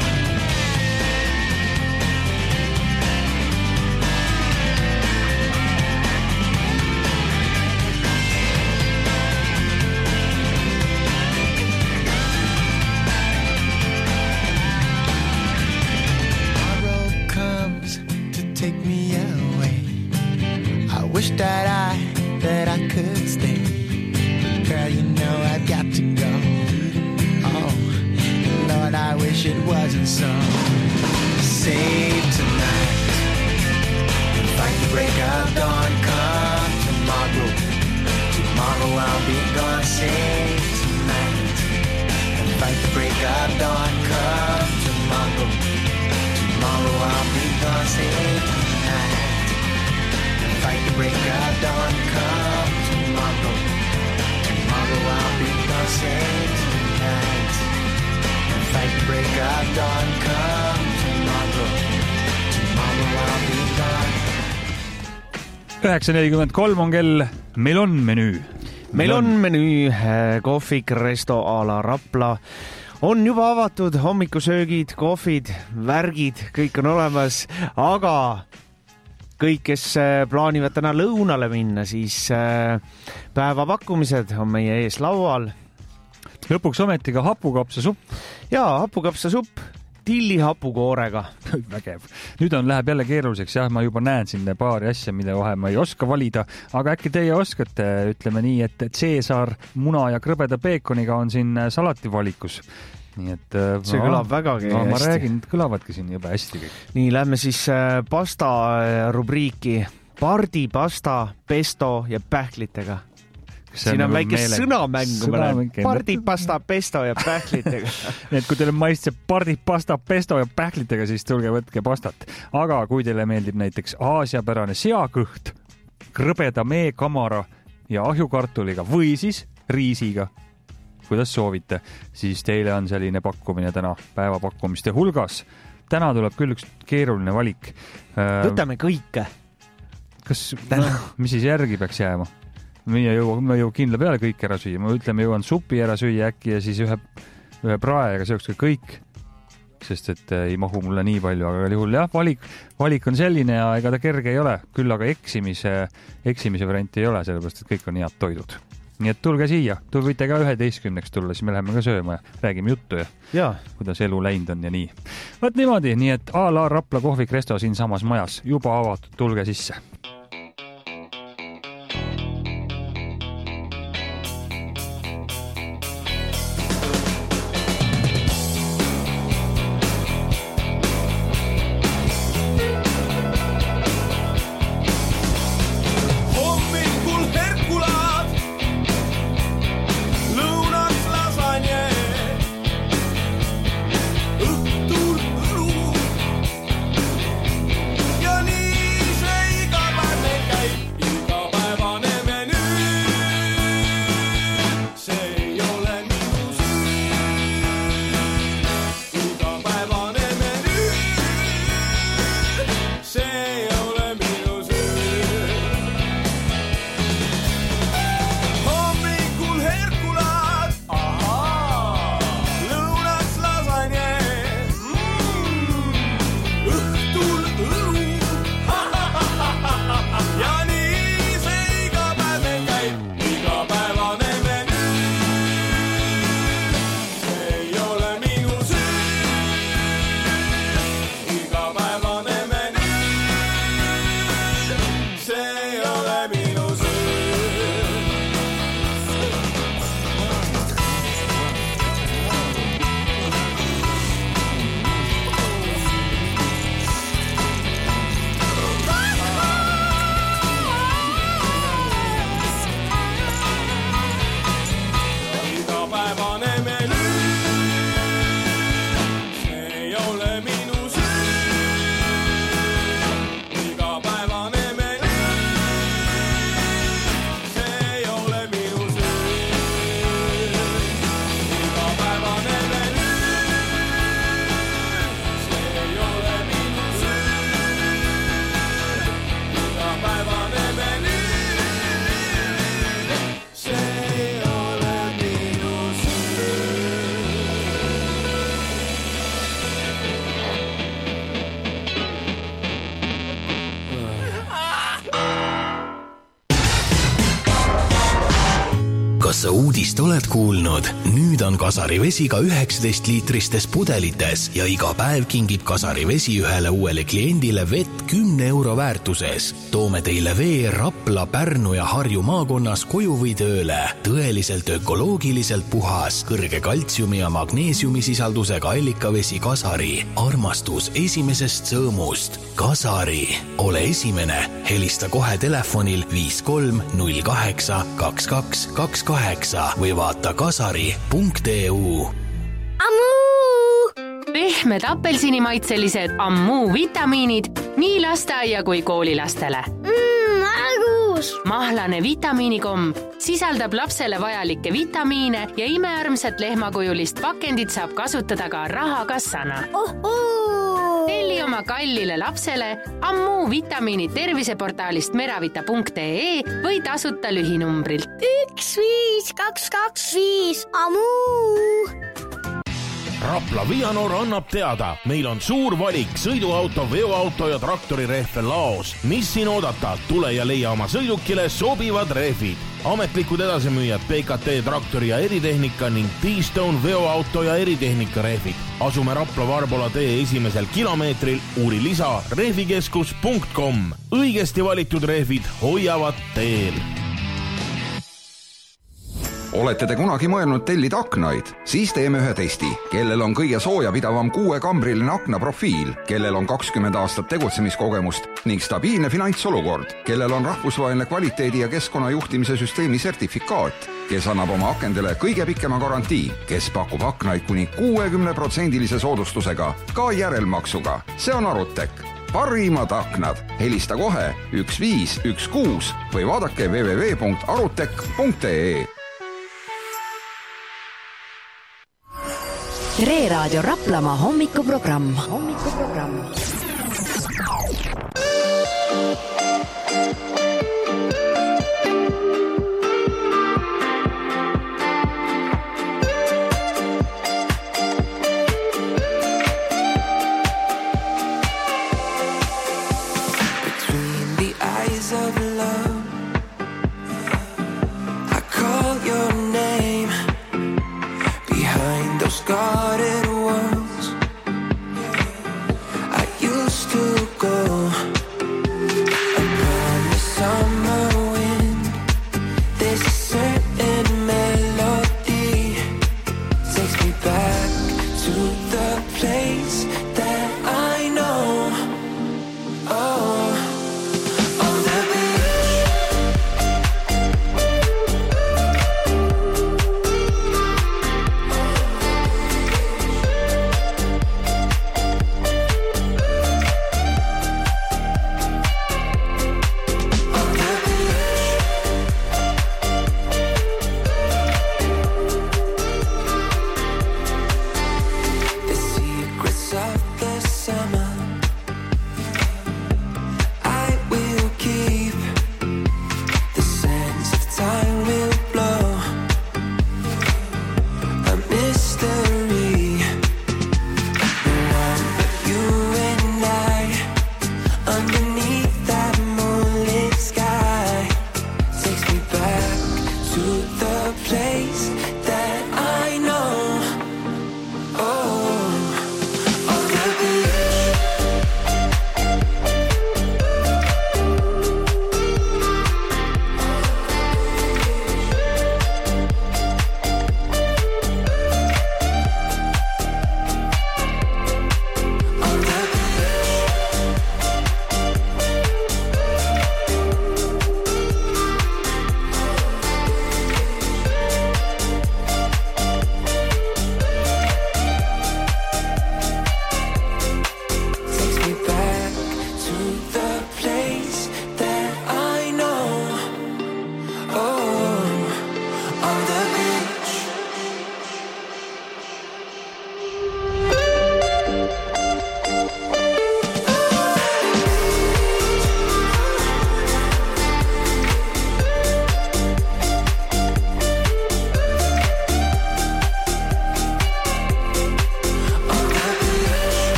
Tomorrow comes to take me away. I wish that I, that I could stay. Girl, you know I've got to go. Oh, Lord, I wish it wasn't so. Save tonight, fight the break of dawn. Come tomorrow, tomorrow I'll be gone. Save tonight, and fight the break of dawn. Come tomorrow, tomorrow I'll be gone. Save tonight, and fight the break of dawn. Come tomorrow, tomorrow I'll be gone. Save tonight, and fight the break of dawn. Come tomorrow, tomorrow I'll be gone. üheksa nelikümmend kolm on kell, meil on menüü. Meil on menüü, kohvik, resto a la Rapla on juba avatud, hommikusöögid, kohvid, värgid, kõik on olemas, aga kõik, kes plaanivad täna lõunale minna, siis päevapakkumised on meie ees laual. Lõpuks ometi ka hapukapsasupp. Jaa, hapukapsasupp tilli hapukoorega. Vägev. Nüüd on, läheb jälle keeruliseks, jah, ma juba näen siin paari asja, mida vahe ma ei oska valida, aga äkki teie oskate, ütleme nii, et Caesar muna ja krõbeda peekoniga on siin salati valikus. Nii et see ma, kõlab vägagi no, hästi. Ma räägin, et kõlavadki siin jube hästi kõik. Nii, lähme siis pasta rubriiki. Pardi, pasta, pesto ja pähklitega. Siin on nagu väike sõnamängu. Pardi, pasta, pesto ja pähklitega. Nii et kui teile maitseb pardi, pasta, pesto ja pähklitega, siis tulge võtke pastat. Aga kui teile meeldib näiteks aasiapärane seakõht, krõbeda meekamara ja ahjukartuliga või siis riisiga, kuidas soovite, siis teile on selline pakkumine täna päevapakkumiste hulgas. Täna tuleb küll üks keeruline valik. Võtame kõike. Kas, no, mis siis järgi peaks jääma? Meie jõu, me jõu kindla peale kõik ära süüa. Ma ütleme, jõuan supi ära süüa äkki ja siis ühe, ühe praega seoks ka kõik, sest et ei mahu mulle nii palju, aga juhul jah, valik, valik on selline ja ega ta kerge ei ole, küll aga eksimise, eksimise varianti ei ole, sellepärast, et kõik on head toidud. Nii et tulge siia, tu võite ka üheteistkümneks tulla, siis me läheme ka sööma ja räägime juttu ja, ja. kuidas elu läinud on ja nii. Võt niimoodi, nii et a la Rapla kohvik resto siin samas majas, juba avatud, tulge sisse. Ja nii see iga päev kas sa uudist oled kuulnud? Nüüd on Kasari vesi ka üheksateist liitristes pudelites ja iga päev kingib Kasari vesi ühele uuele kliendile vett kümne euro väärtuses. Toome teile vee Rapla, Pärnu ja Harju maakonnas koju või tööle. Tõeliselt ökoloogiliselt puhas, kõrge kaltsiumi ja magneesiumi sisaldusega allikavesi Kasari. Armastus esimesest sõõmust. Kasari. Ole esimene. Helista kohe telefonil viis kolm null kaheksa kaks kaks kaks kaheksa või vaata kasari punkt e u. Ammuu! Pehmed apelsinimaitselised Ammuu vitamiinid nii lasteaia kui koolilastele. Mmm, argus! Mahlane vitamiinikomb sisaldab lapsele vajalikke vitamiine ja imearmsat lehmakujulist pakendit saab kasutada ka rahakassana. Oh, oh! Telli oma kallile lapsele Ammuu vitamiinid terviseportaalist meravita punkt e e või tasuta lühinumbrilt. üks viis kaks kaks viis Ammuu! Rapla Vianor annab teada, meil on suur valik sõiduauto, veoauto ja traktori rehve laos. Mis siin oodata? Tule ja leia oma sõidukile sobivad rehvid. Ametlikud edasimüüjad P K T traktori ja eritehnika ning T-Stone veoauto ja eritehnika rehvid. Asume Rapla Varbola tee esimesel kilomeetril, uuri lisa rehvikeskus punkt com. Õigesti valitud rehvid hoiavad teel. Olete te kunagi mõelnud tellida aknaid? Siis teeme ühe testi. Kellel on kõige soojapidavam kuuekambriline aknaprofiil, kellel on kakskümmend aastat tegutsemiskogemust ning stabiilne finantsolukord, kellel on rahvusvaheline kvaliteedi ja keskkonnajuhtimise süsteemi sertifikaat, kes annab oma akendele kõige pikema garantii, kes pakub aknaid kuni kuuekümne protsendilise soodustusega, ka järelmaksuga. See on Arutek. Parimad aknad. Helista kohe üks viis üks kuus või vaadake w w w punkt arutek punkt e e. Tre Raadio Raplamaa hommikuprogramm. Hommikuprogramm. Between the eyes of love, I call your name. Behind those guarded walls, I used to go upon the summer wind. There's a certain melody takes me back to the place that I know. Oh, on the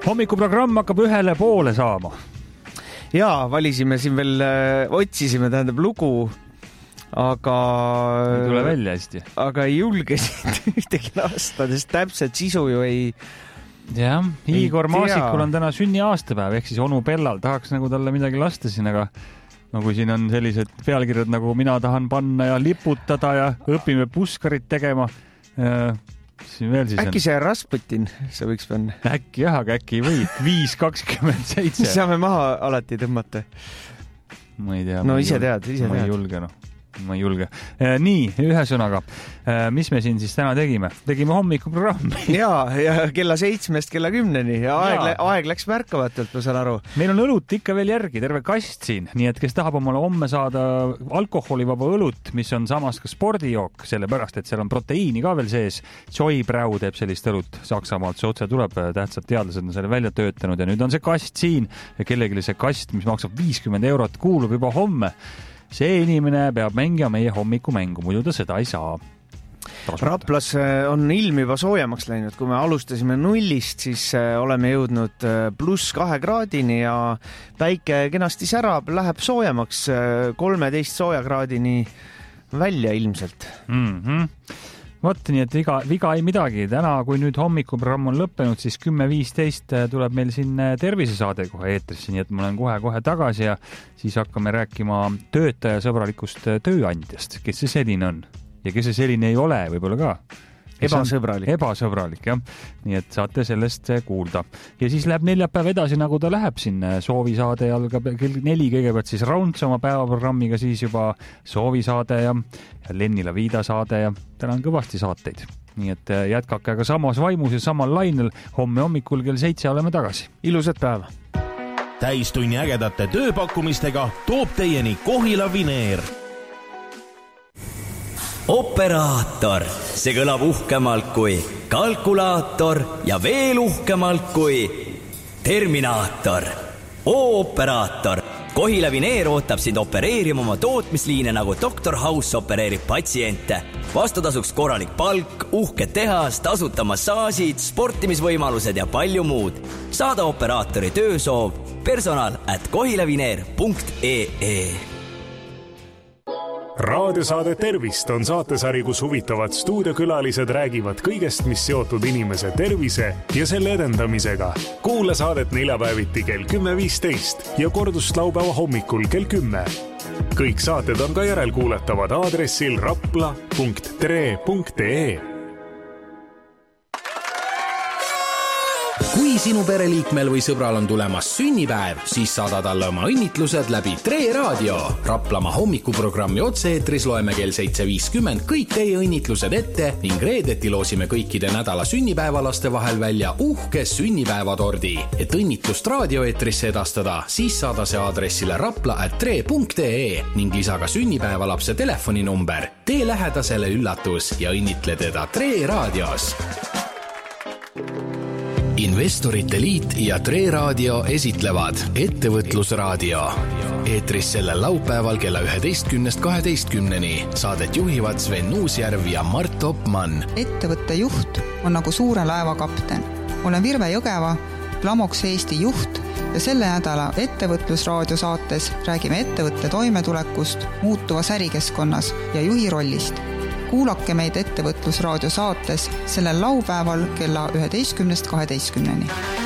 hommikuprogramm hakkab ühele poole saama. Jaa, valisime siin veel, otsisime tähendab lugu, aga... Ei tule välja hästi. Aga ei julge siit ühtegi lasta, sest täpselt sisu ju ei... Jah, Igor Maasikul on täna sünni aastapäev, ehk siis onu Bellal tahaks nagu talle midagi lasta siin, aga no kui siin on sellised pealkirjad nagu mina tahan panna ja liputada ja õpime puskarit tegema, siin veel siis äkki on... see Rasputin, see võiks panna. Äkki jah, aga äkki ei või. viis kakskümmend seitse. Saame maha alati tõmmata. Ma ei tea. No ise tead, ise tead. Ma ei julge, noh. Ma ei julge. Nii, ühe sõnaga. Mis me siin siis täna tegime? Tegime hommikuprogrammi. Jaa, ja kella seitsmest kella kümneni. Ja aeg, ja. aeg läks märkavatelt, ma saan aru. Meil on õlut ikka veel järgi, terve kast siin. Nii et kes tahab omale homme saada alkoholivaba õlut, mis on samas ka spordijook, sellepärast, et seal on proteiini ka veel sees. Joy Brau teeb sellist õlut Saksamaalt. See otse tuleb, tähtsad teadlased on selle välja töötanud ja nüüd on see kast siin ja kellegile see kast, mis maksab viiskümmend eurot, kuulub juba homme. See inimene peab mängima meie hommikumängu, muidu ta seda ei saa. Raplas on ilm juba soojemaks läinud. Kui me alustasime nullist, siis oleme jõudnud pluss kahe kraadini ja päike kenasti särab, läheb soojemaks kolmeteist soojakraadini välja ilmselt. Mm-hmm. Vot, nii et viga, viga ei midagi. Täna, kui nüüd hommikuprogramm on lõppenud, siis kümme viisteist tuleb meil siin tervisesaade kohe eetrisse, nii et ma olen kohe-kohe tagasi ja siis hakkame rääkima töötajasõbralikust tööandjast, kes see selline on ja kes see selline ei ole võib-olla ka. Ebasõbralik. Ebasõbralik, jah. Nii et saate sellest kuulda. Ja siis läheb neljapäev edasi, nagu ta läheb siin soovisaade ja algab kell neli kõigepealt siis Raunts oma päevaprogrammiga, siis juba soovisaade ja Lennila Viida saade ja täna on kõvasti saateid. Nii et jätkake aga samas vaimus ja samal lainel. Homme hommikul kell seitse oleme tagasi. Ilusat päeva. Täistunni ägedate tööpakkumistega toob teieni Kohila Vineer. Operaator, see kõlab uhkemalt kui kalkulaator ja veel uhkemalt kui terminaator. Operaator, Kohila Vineer ootab sind opereerima oma tootmisliine nagu doktor House opereerib patsiente. Vastutasuks korralik palk, uhked tehas, tasuta massaasid, sportimisvõimalused ja palju muud. Saada operaatori töösoov personal at kohilavineer punkt ee. Raadiosaade Tervist on saatesari, kus huvitavad stuudiokülalised räägivad kõigest, mis seotud inimese tervise ja selle edendamisega. Kuula saadet neljapäeviti kell kümme viisteist ja kordust laupäeva hommikul kell kümme. Kõik saated on ka järelkuuletavad aadressil rapla punkt tre punkt ee. Kui sinu pereliikmel või sõbral on tulemas sünnipäev, siis saada talle oma õnnitlused läbi Tre Raadio. Raplama hommikuprogrammi otse-eetris loeme kell seitse viiskümmend kõik teie õnnitlused ette ning reedeti loosime kõikide nädala sünnipäevalaste vahel välja uhke sünnipäevatordi. Et õnnitlust raadioeetrisse edastada, siis saada see aadressile rapla at tre punkt ee ning lisa ka sünnipäevalapse telefoninumber. Tee lähedasele üllatus ja õnnitle teda Tre Raadios. Investorite Liit ja Tre Raadio esitlevad Ettevõtlusraadio. Eetris sellel laupäeval kella üheteistkümnest kaheteistkümneni. Saadet juhivad Sven Uusjärv ja Mart Opmann. Ettevõtte juht on nagu suure laeva kapten. Olen Virve Jõgeva, Glamox Eesti juht ja selle nädala Ettevõtlusraadio saates räägime ettevõtte toimetulekust muutuvas ärikeskkonnas ja juhi rollist. Kuulake meid Ettevõtlusraadio saates sellel laupäeval kella üheteistkümnest kaheteistkümneni.